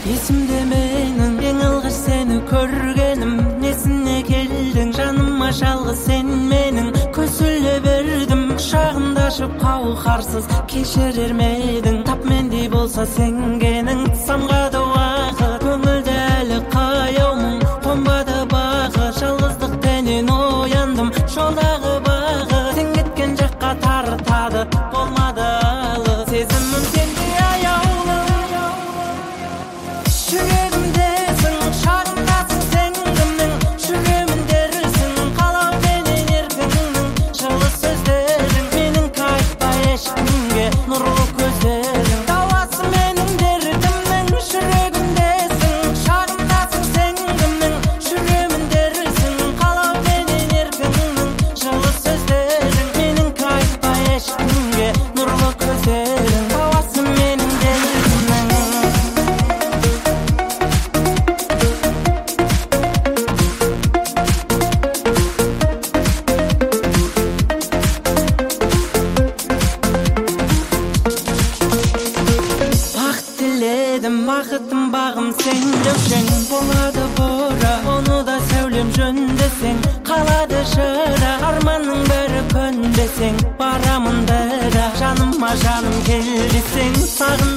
Есімде менің ең алғаш сені көргенім, несіне келдің жаныма жалғыз сен менің. Көсіле бердім құшағымда ашып қауқарсыз, кешірер медің тап мендей болса сенгенің. Самғады уақыт көңілде әлі қаяумын, қонбады бақыт жалғыздықтенен ояндым. Жолдағы бағыт сен кеткен жаққа тартады, болмады алыс сезімім сенде аяулы. Жүрегімдесің, шағындасың сен кімнің, жүремін дерсің қалауменен еркіңнің. Жылы сөздерің менің қайтпай ешкімге, нұрлы көздерің дауасы менің дертімнің. Жүрегімдесің, шағындасың сен кімнің, жүремін дерсің қалауменен еркіңнің. Жылы сөздерің менің қайтпай ешкімге, нұрлы көздерің дауасы менің дертімнің. Бақытым бағым сен деушең, болады бұра оны да сәулем жөндесең. Қалады жыра арманның бәрі көндесең, барамын да жаныма жаным кел десең. Сағын